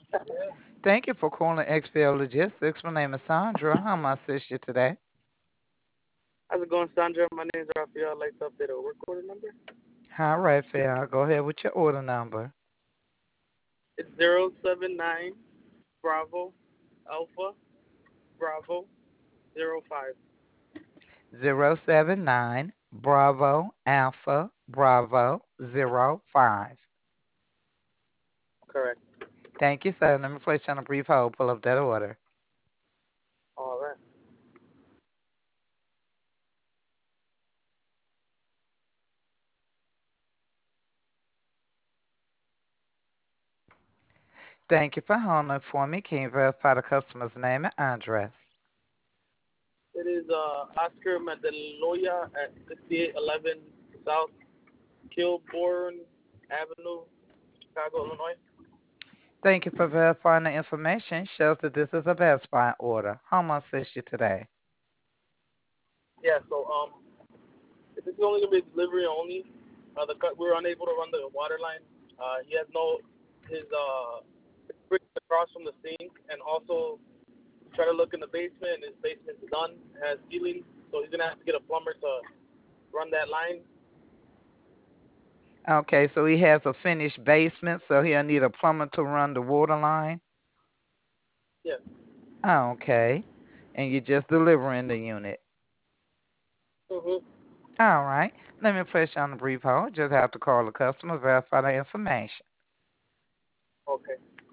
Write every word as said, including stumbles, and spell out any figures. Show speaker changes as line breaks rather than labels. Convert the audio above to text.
Thank you for calling X P L Logistics. My name is Sandra. How may I assist you today?
How's it going, Sandra? My name is Rafael. I'd like to update a work order number.
All right, Phil. Go ahead with your order number.
It's zero seven nine Bravo Alpha Bravo zero five.
Zero seven nine Bravo Alpha Bravo zero five.
Correct.
Thank you, sir. Let me place you on a brief hold. Pull up that order.
All right.
Thank you for holding for me. Can you verify the customer's name and address?
It is uh, Oscar Mandaloya at sixty-eight eleven South Kilbourne Avenue, Chicago, Illinois.
Thank you for verifying the information. Shows that this is a Best Buy order. How may I assist you today?
Yeah. So um, this is only gonna be delivery only. Uh, the cut we were unable to run the water line. Uh, he has no his uh fridge across from the sink, and also try to look in the basement. His basement's done, has ceiling, so he's gonna have to get a plumber to run that line.
Okay, so he has a finished basement, so he'll need a plumber to run the water line.
Yes.
Okay, and you're just delivering the unit.
Mhm.
All right, let me place you on a brief hold. Just have to call the customer, verify the information.
Okay.